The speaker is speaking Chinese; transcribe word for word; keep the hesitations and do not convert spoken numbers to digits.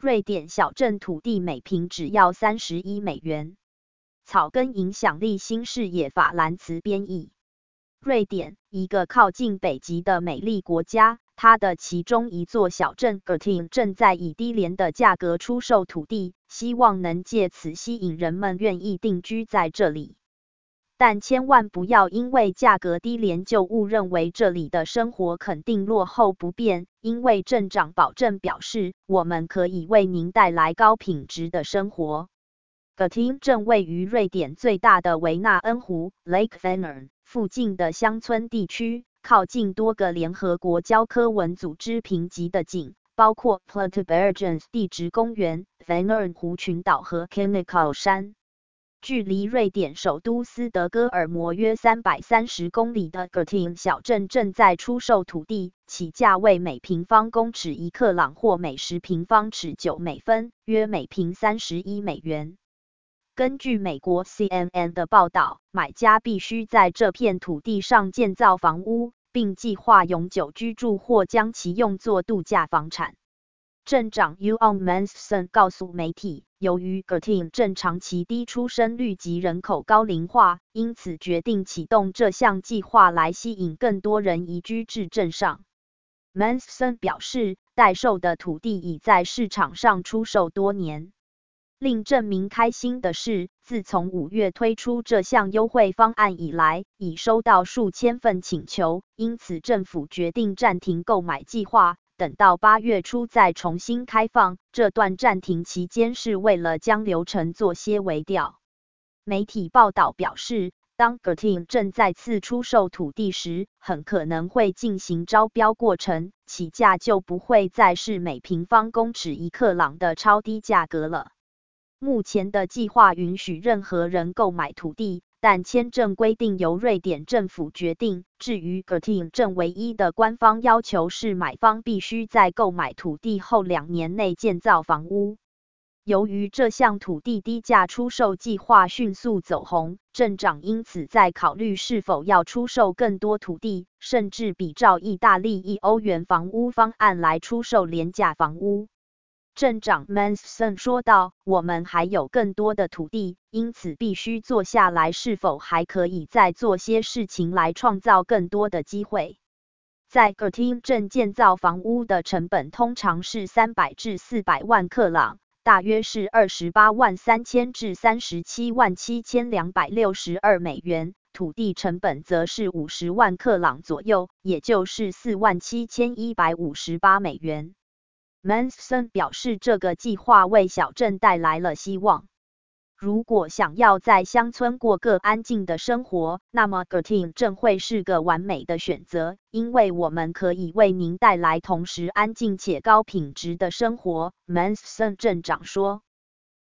瑞典小镇土地每平只要三十一美元。草根影响力新视野法兰茨编译。瑞典，一个靠近北极的美丽国家，它的其中一座小镇 Gertin 正在以低廉的价格出售土地，希望能借此吸引人们愿意定居在这里。但千万不要因为价格低廉就误认为这里的生活肯定落后不便，因为镇长保证表示，我们可以为您带来高品质的生活。Gertin 镇位于瑞典最大的维纳恩湖 Lake Vänern 附近的乡村地区，靠近多个联合国教科文组织评级的景，包括 Platebergens 地质公园、Vänern 湖群岛和 Kennekal 山。距离瑞典首都斯德哥尔摩约三百三十公里的 Gertin 小镇正在出售土地，起价为每平方公尺一克朗或每十平方尺九美分，约每平三十一美元。根据美国 C N N 的报道，买家必须在这片土地上建造房屋，并计划永久居住或将其用作度假房产。镇长 Johan Mansson 告诉媒体，由于 Gertin 镇长期低出生率及人口高龄化，因此决定启动这项计划来吸引更多人移居至镇上。Mansson 表示，待售的土地已在市场上出售多年。令镇民开心的是，自从五月推出这项优惠方案以来，已收到数千份请求，因此政府决定暂停购买计划，等到八月初再重新开放。这段暂停期间是为了将流程做些微调。媒体报道表示，当 Gertin 镇再次出售土地时，很可能会进行招标过程，起价就不会再是每平方公尺一克朗的超低价格了。目前的计划允许任何人购买土地，但签证规定由瑞典政府决定。至于 Gertin 镇唯一的官方要求是买方必须在购买土地后两年内建造房屋。由于这项土地低价出售计划迅速走红，镇长因此在考虑是否要出售更多土地，甚至比照意大利一欧元房屋方案来出售廉价房屋。镇长 Mansson 说道，我们还有更多的土地，因此必须坐下来是否还可以再做些事情来创造更多的机会。在 Gertin 镇建造房屋的成本通常是三百至四百万克朗，大约是二十八万三千至三十七万七千两百六十二美元，土地成本则是五十万克朗左右，也就是四万七千一百五十八美元。Mansson 表示，这个计划为小镇带来了希望。如果想要在乡村过个安静的生活，那么 Gertin 镇会是个完美的选择，因为我们可以为您带来同时安静且高品质的生活， Mansson 镇长说。